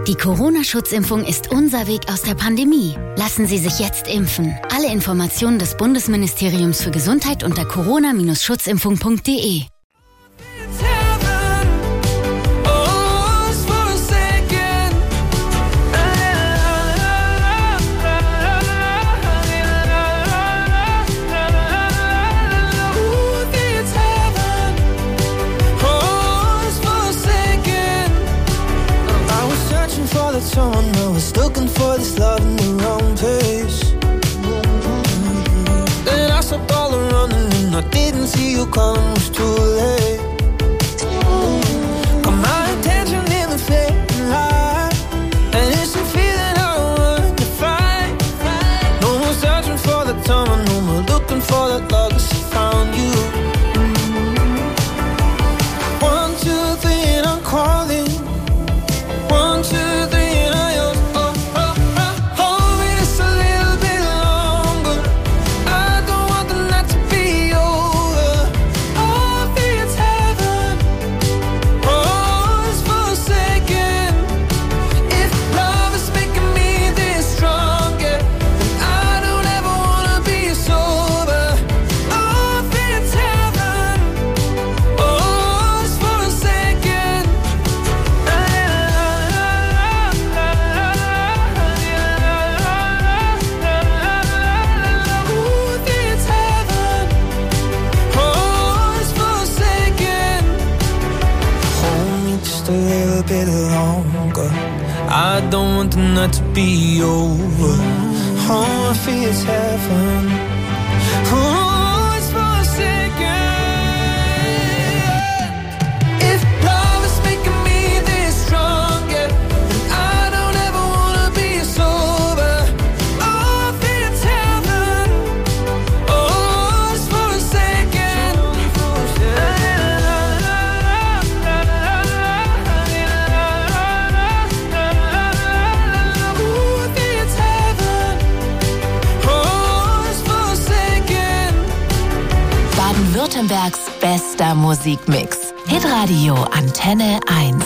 Die Corona-Schutzimpfung ist unser Weg aus der Pandemie. Lassen Sie sich jetzt impfen. Alle Informationen des Bundesministeriums für Gesundheit unter corona-schutzimpfung.de. Someone I was looking for this love in the wrong place. Then I stopped all the running and I didn't see you coming, was too late. Got my attention in the fading light, and it's a feeling I want to fight. No more searching for the time, no more looking for that love, 'cause I found you. 1, 2, 3 and I'm calling. 1, 2, 3. I don't want the night to be over. Oh, I feel it's heaven. Oh, it's for a second. If love is making me this strong, yeah, then I don't ever wanna be sober. Oh, I feel it's heaven. Oh, it's for a second. Baden-Württembergs bester Musikmix. Hitradio Antenne 1.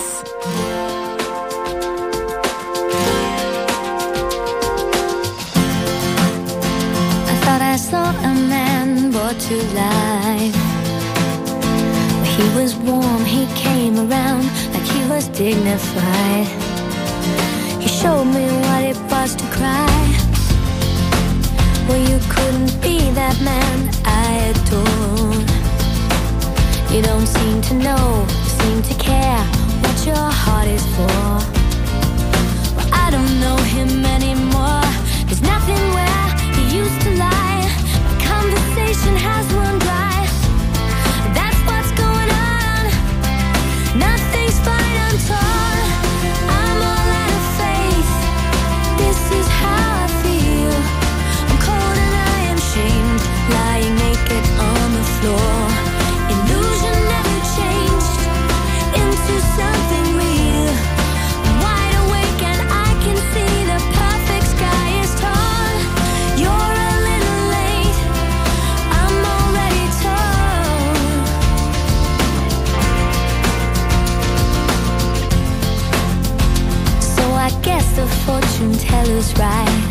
I thought I saw a man brought to life. He was warm, he came around like he was dignified. He showed me what it was to cry. Well, you couldn't be that man I adore. You don't seem to know, seem to care what your heart is for. Well, I don't know him anymore. There's nothing where he used to lie. The conversation has run dry. That's what's going on. Nothing's fine, I'm torn. I'm all out of faith. This is how I feel. I'm cold and I am shamed, lying naked on the floor. Illusion never changed into something real. I'm wide awake and I can see the perfect sky is torn. You're a little late, I'm already torn. So I guess the fortune teller's right.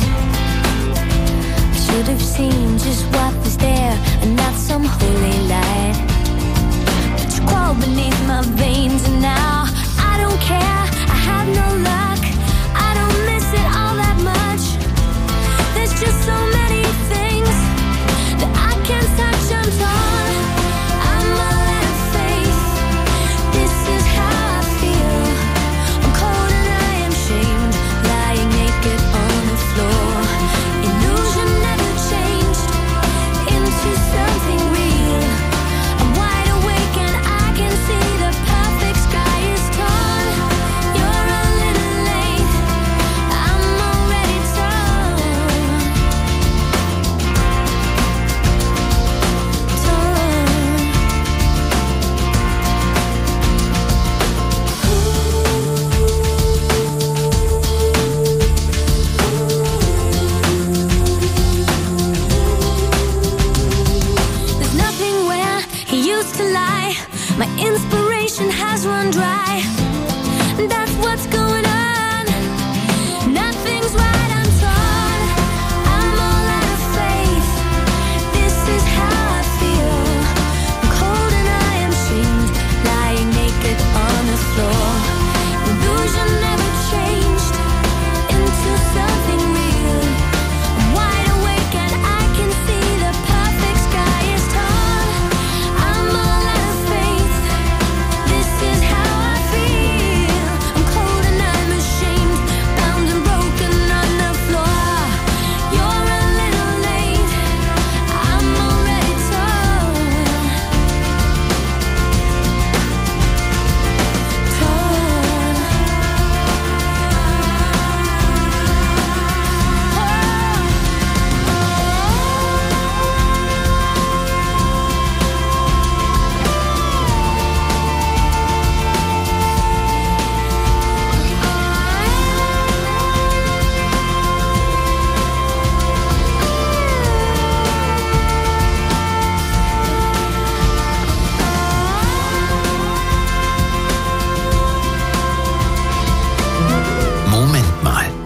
I should have seen just what was there and not some holy light. But you crawl beneath my veins and now I don't care, I have no luck. I don't miss it all that much. There's just so many things that I can't touch, I'm torn. I'm all out of faith. This is how I feel. I'm cold and I am shamed, lying naked on the floor. Illusion never changed into something real. I'm wide awake and I can see the perfect sky is torn. You're a little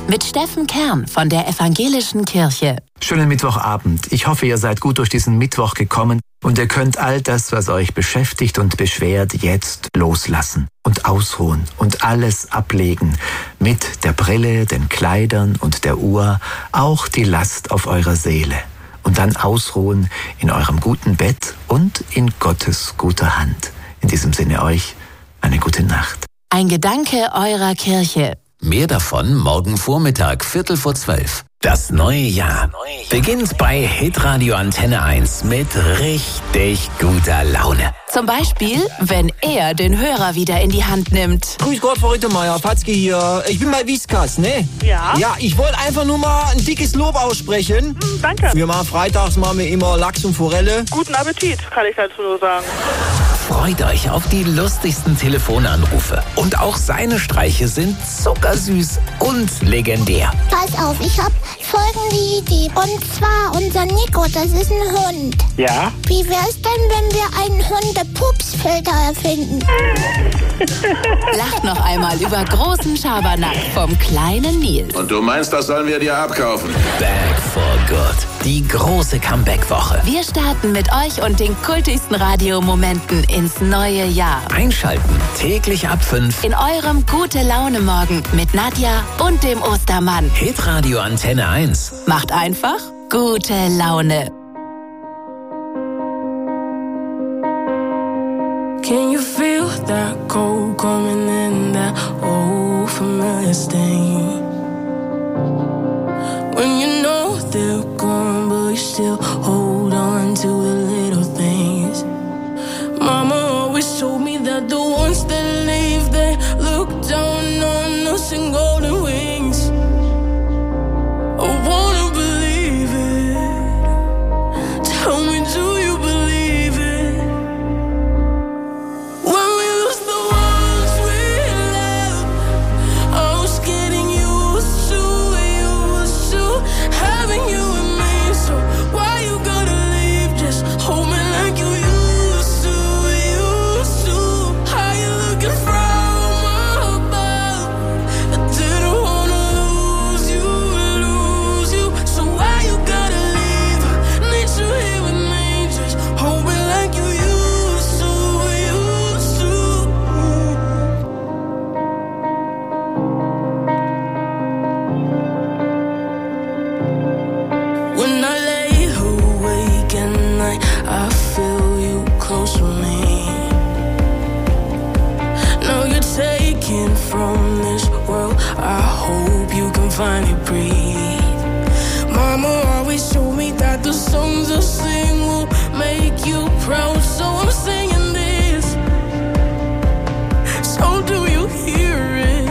mit Steffen Kern von der Evangelischen Kirche. Schönen Mittwochabend. Ich hoffe, ihr seid gut durch diesen Mittwoch gekommen und ihr könnt all das, was euch beschäftigt und beschwert, jetzt loslassen und ausruhen und alles ablegen. Mit der Brille, den Kleidern und der Uhr, auch die Last auf eurer Seele. Und dann ausruhen in eurem guten Bett und in Gottes guter Hand. In diesem Sinne euch eine gute Nacht. Ein Gedanke eurer Kirche. Mehr davon morgen Vormittag, 11:45. Das neue Jahr beginnt bei Hitradio Antenne 1 mit richtig guter Laune. Zum Beispiel, wenn er den Hörer wieder in die Hand nimmt. Grüß Gott, Frau Rittermeier, Patzke hier. Ich bin bei Whiskas, ne? Ja. Ja, ich wollte einfach nur mal ein dickes Lob aussprechen. Danke. Wir machen freitags machen wir immer Lachs und Forelle. Guten Appetit, kann ich dazu nur sagen. Freut euch auf die lustigsten Telefonanrufe. Und auch seine Streiche sind zuckersüß und legendär. Pass auf, ich hab folgende Idee. Und zwar unser Nico, das ist ein Hund. Ja? Wie wär's denn, wenn wir einen Hunde-Pupsfilter erfinden? Lacht noch einmal über großen Schabernack vom kleinen Nils. Und du meinst, das sollen wir dir abkaufen? Back for good. Die große Comeback-Woche. Wir starten mit euch und den kultigsten Radiomomenten ins neue Jahr. Einschalten täglich ab 5 In eurem Gute-Laune-Morgen mit Nadja und dem Ostermann. Hitradio Antenne 1. Macht einfach gute Laune. Can you feel that cold coming in, that old familiar stain? When you know they're gone, but you still hold on to the little things. Mama always told me that the ones that leave, they look down on us in golden wings. I wanna believe it. Tell me, do you believe it? When we lose the ones we love, I was getting used to having you with me. So why you gotta leave? Just hold me like you used to. How you looking from above? I didn't wanna lose you. So why you gotta leave? Need you here with me. Just hold me like you used to. When I lay awake at night, I feel you close to me. Now you're taken from this world, I hope you can finally breathe. Mama always told me that the songs I sing will make you proud, so I'm singing this. So do you hear it?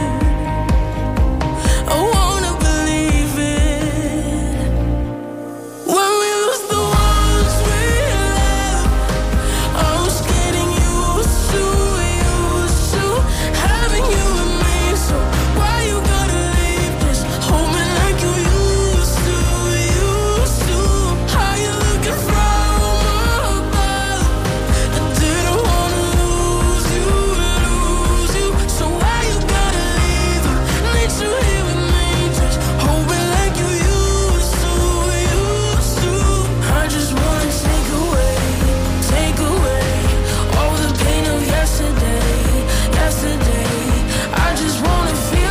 I wanna believe it. When we lose the ones we love, I was getting used to having you with me. So why you gotta leave? Just hold me like you used to. How you looking from above? I didn't wanna lose you. So why you gotta leave? Need you here with me. Just hold me like you used to. I just wanna take away all the pain of yesterday. I just wanna feel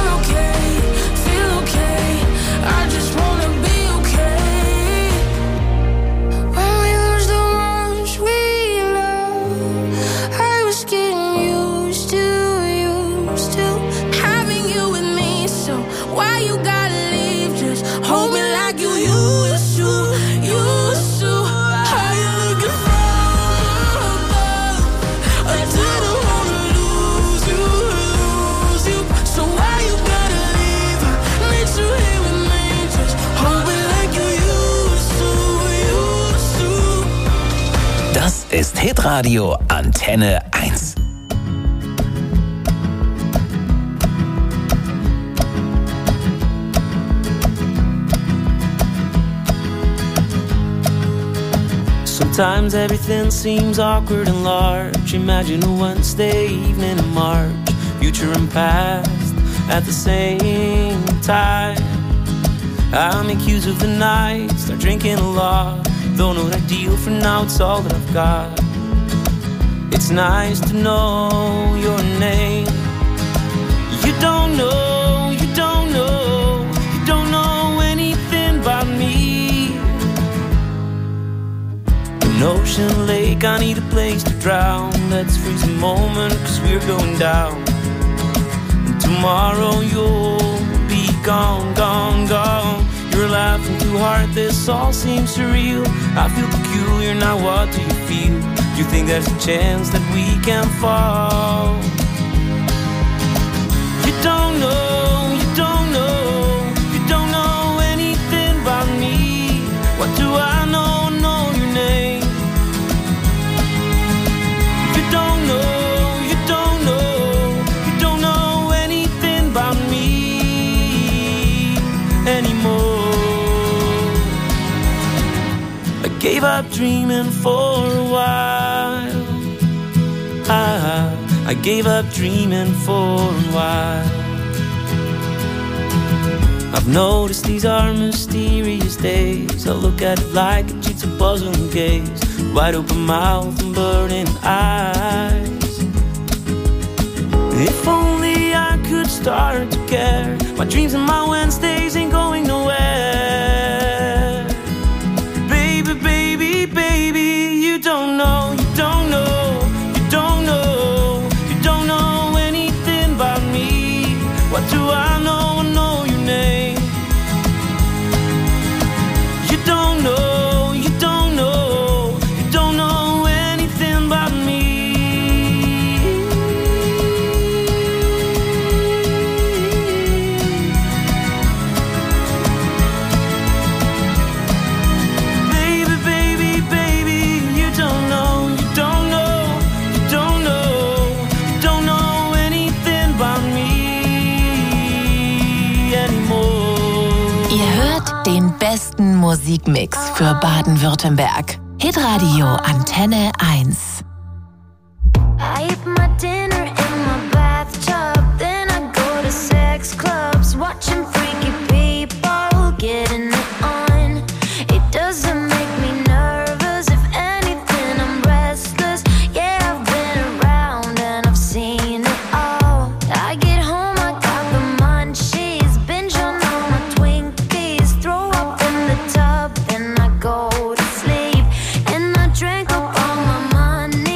okay. I just wanna be okay. When we lose the ones we love, I was getting used to having you with me. So why you gotta leave? Just hold me like you used to. How you looking from above? I didn't wanna lose you. So why you gotta leave? Need you here with me. Just hold me like you used to. Das ist Hitradio Antenne 1. Sometimes everything seems awkward and large. Imagine a Wednesday evening in March, future and past at the same time. I make use of the night, start drinking a lot. Though not ideal for now, it's all that I've got. It's nice to know your name. You don't know, you don't know, you don't know anything about me. An ocean lake, I need a place to drown. Let's freeze a moment, cause we're going down. And tomorrow you'll be gone, gone, gone. You're laughing too hard, this all seems surreal. I feel peculiar, now what do you feel? You think there's a chance that we can fall? You don't know, you don't know, you don't know anything about me. What do I know, know your name? You don't know, you don't know, you don't know anything about me anymore. I gave up dreaming for a while. I gave up dreaming for a while. I've noticed these are mysterious days. I look at it like a jigsaw puzzle and gaze. Wide open mouth and burning eyes. If only I could start to care. My dreams and my Wednesdays ain't going nowhere. Baby, baby, baby, you don't know, you don't know, you don't know, you don't know anything about me. What do I know? I know your name. You don't know, you don't know, you don't know anything about me. Baby, baby, baby, you don't know, you don't know, you don't know, you don't know anything about me anymore. Ihr hört den besten Musikmix für Baden-Württemberg. Hitradio Antenne 1. I eat my dinner in my bathtub, then I go to sex clubs, watching freaky people getting it on. It doesn't make me nervous, if anything I'm restless. Yeah, I've been around and I've seen it all. I get home, I got the munchies, binge on all my Twinkies, throw up in the tub, then I go to sleep. And I drank up all my money.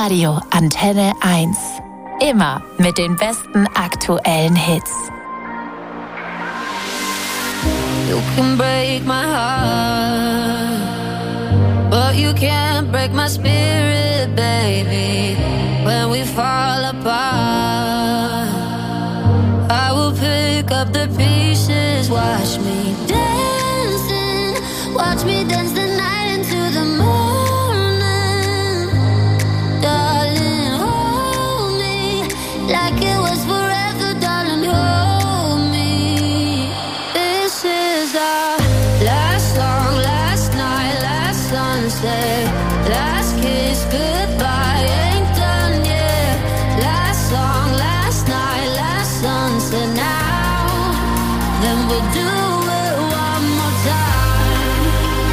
Hitradio Antenne 1. Immer mit den besten aktuellen Hits. You can break my heart, but you can't break my spirit, baby. When we fall apart, I will pick up the pieces. Watch me dancing, watch me dance the night into the morning. Darling, hold me like it was forever, darling, hold me. This is our last song, last night, last sunset, last kiss, goodbye, ain't done yet. Last song, last night, last sunset, now, then we'll do it one more time.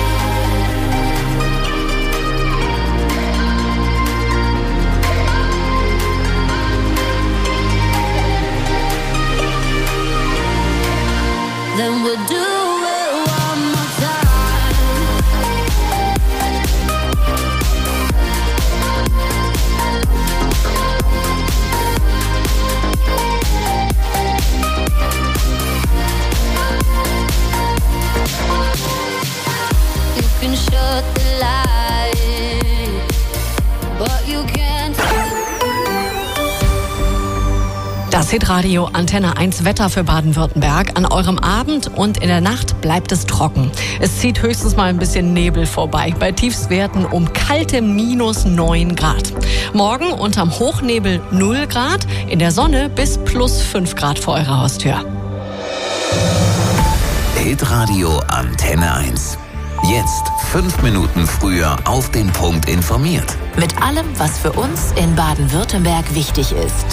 Then we'll do it one more time. You can shut the light, but you can't. Das Hitradio Antenne 1 Wetter für Baden-Württemberg. An eurem Abend und in der Nacht bleibt es trocken. Es zieht höchstens mal ein bisschen Nebel vorbei. Bei Tiefstwerten um kalte -9 Grad. Morgen unterm Hochnebel 0 Grad, in der Sonne bis +5 Grad vor eurer Haustür. Hitradio Antenne 1. Jetzt 5 Minuten früher auf den Punkt informiert. Mit allem, was für uns in Baden-Württemberg wichtig ist.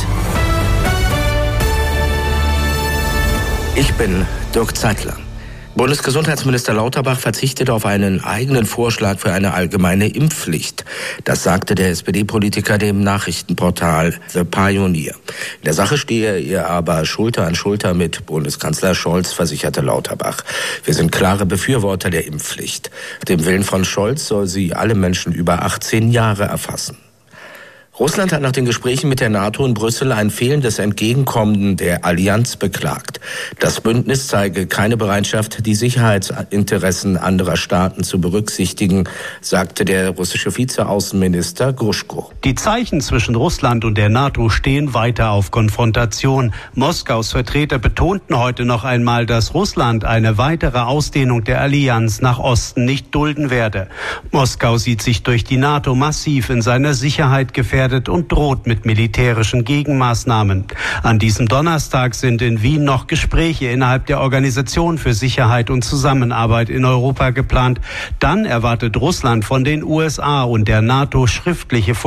Ich bin Dirk Zeitler. Bundesgesundheitsminister Lauterbach verzichtet auf einen eigenen Vorschlag für eine allgemeine Impfpflicht. Das sagte der SPD-Politiker dem Nachrichtenportal The Pioneer. In der Sache stehe er aber Schulter an Schulter mit Bundeskanzler Scholz, versicherte Lauterbach. Wir sind klare Befürworter der Impfpflicht. Dem Willen von Scholz soll sie alle Menschen über 18 Jahre erfassen. Russland hat nach den Gesprächen mit der NATO in Brüssel ein fehlendes Entgegenkommen der Allianz beklagt. Das Bündnis zeige keine Bereitschaft, die Sicherheitsinteressen anderer Staaten zu berücksichtigen, sagte der russische Vizeaußenminister Gruschko. Die Zeichen zwischen Russland und der NATO stehen weiter auf Konfrontation. Moskaus Vertreter betonten heute noch einmal, dass Russland eine weitere Ausdehnung der Allianz nach Osten nicht dulden werde. Moskau sieht sich durch die NATO massiv in seiner Sicherheit gefährdet und droht mit militärischen Gegenmaßnahmen. An diesem Donnerstag sind in Wien noch Gespräche innerhalb der Organisation für Sicherheit und Zusammenarbeit in Europa geplant. Dann erwartet Russland von den USA und der NATO schriftliche